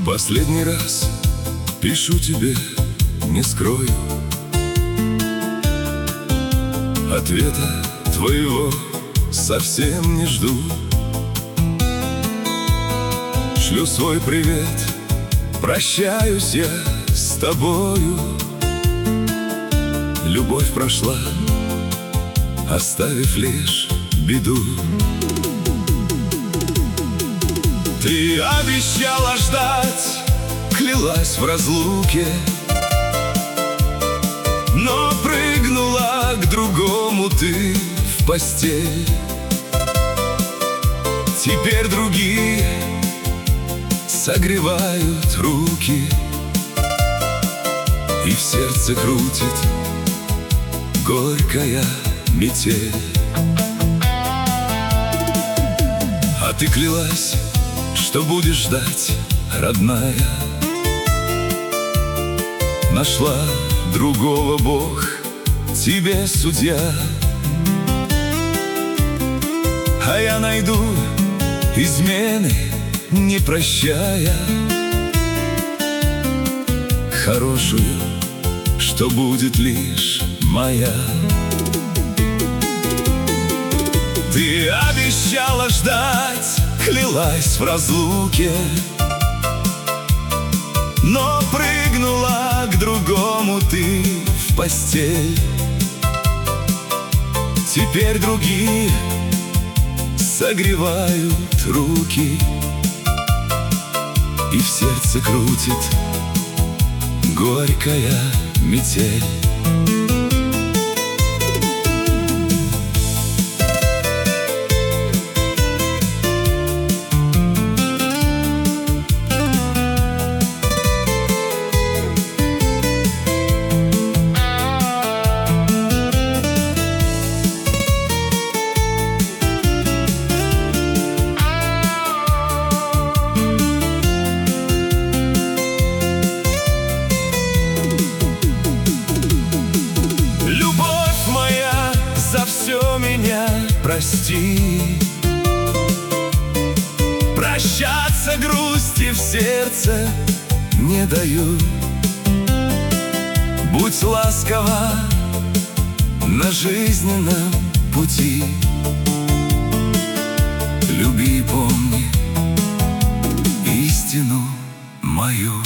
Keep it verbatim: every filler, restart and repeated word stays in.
Последний раз пишу тебе, не скрою. Ответа твоего совсем не жду. Шлю свой привет, прощаюсь я с тобою. Любовь прошла, оставив лишь беду. Ты обещала ждать, клялась в разлуке, но прыгнула к другому ты в постель. Теперь другие согревают руки, и в сердце крутит горькая метель. А ты клялась, что будешь ждать, родная. Нашла другого, Бог тебе судья. А я найду измены, не прощая, хорошую, что будет лишь моя. Ты обещала ждать, клялась в разлуке, но прыгнула к другому ты в постель. Теперь другие согревают руки, и в сердце крутит горькая метель. За все меня прости. Прощаться грусти в сердце не даю. Будь ласкова на жизненном пути. Люби и помни истину мою.